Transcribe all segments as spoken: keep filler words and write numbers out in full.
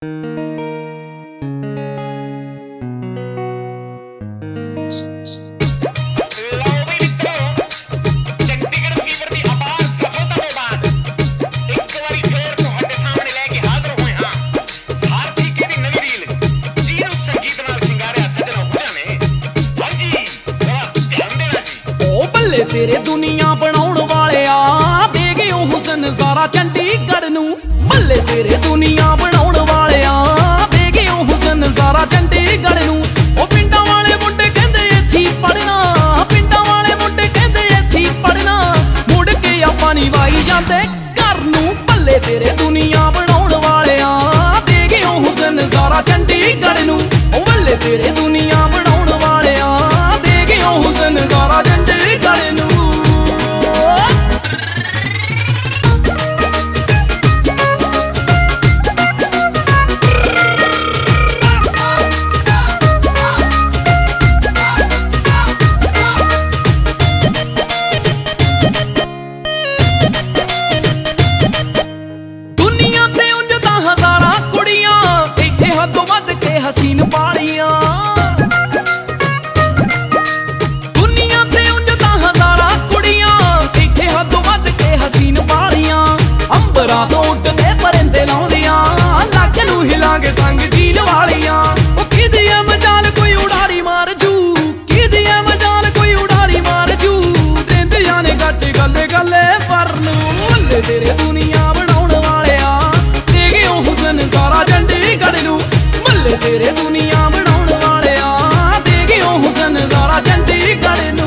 तेरे दुनिया बनाउण वालिया दे गए हुसन सारा चंडीगढ़ नू। बल्ले तेरे दुनिया बनाउण वालिया दे गए हुसन सारा चंडीगढ़ नू। ओ पिंडां वाले मुंडे कहंदे इत्थे पढ़ना, पिंडां वाले मुंडे कहंदे इत्थे पढ़ना, मुड़ के आपां नी वाई जांदे घर नू। बल्ले तेरे दुनिया बनाउण वालिया दे गए हुसन सारा चंडीगढ़ नू। ओ बल्ले तेरे दुनिया बनाउण वालिया दे गए हुसन सारा चंडीगढ़ नू। हसीन पालियां दुनिया ते उंजदा हजारा कुड़ियां, इत्थे हदों वध के हसीन पालियां। अंबरा तो उड्डदे परिंदे लाउंदियां, लक्क नूं हिला के टंग जीन वालियां। ओ किदी ऐ मजाल कोई उड़ारी मार जू, किदी ऐ मजाल कोई उड़ारी मार जू। देंदियां ने घट गल्ले गल्ले पर नूं। बल्ले तेरे दुनिया बनाउण वालिया दे गए हुसन सारा चंडीगढ़ नूं। बल्ले तेरे दुनिया बनाउण वालिया दे गए हुसन सारा चंडीगढ़ नूं।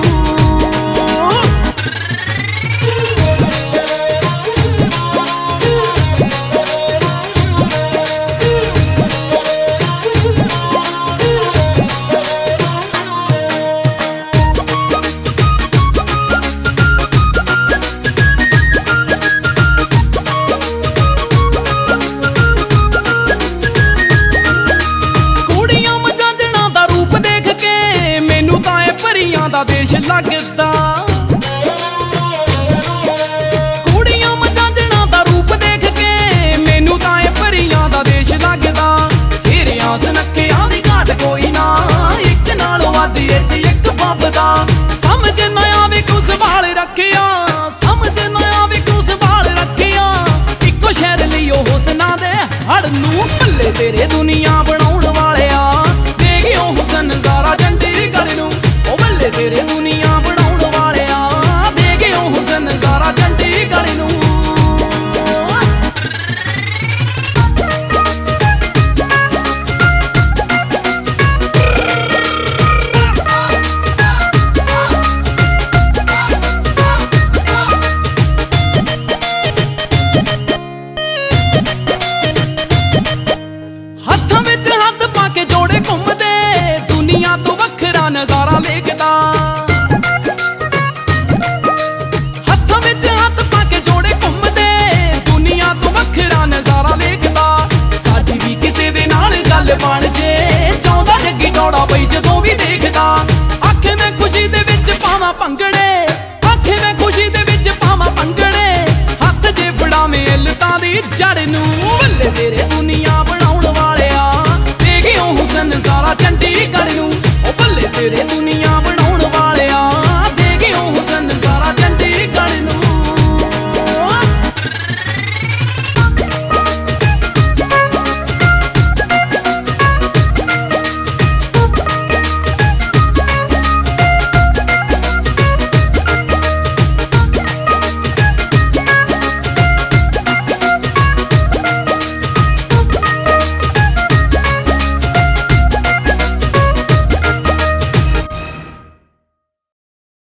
दा देश लगदा कुड़ियां मजाजना दा रूप देख के मैनू तां ए परियां दा देश लगदा। खेरियां सनखियां दी घाट कोई ना, इक नालों वध इच इक फबदा। समझ ना आवे क्यों सवाल रखिया, समझ ना आवे क्यों सवाल रखिया। इक्को शहर लई ओ हुसना दे हड़ नूं। बल्ले तेरे दुनिया बना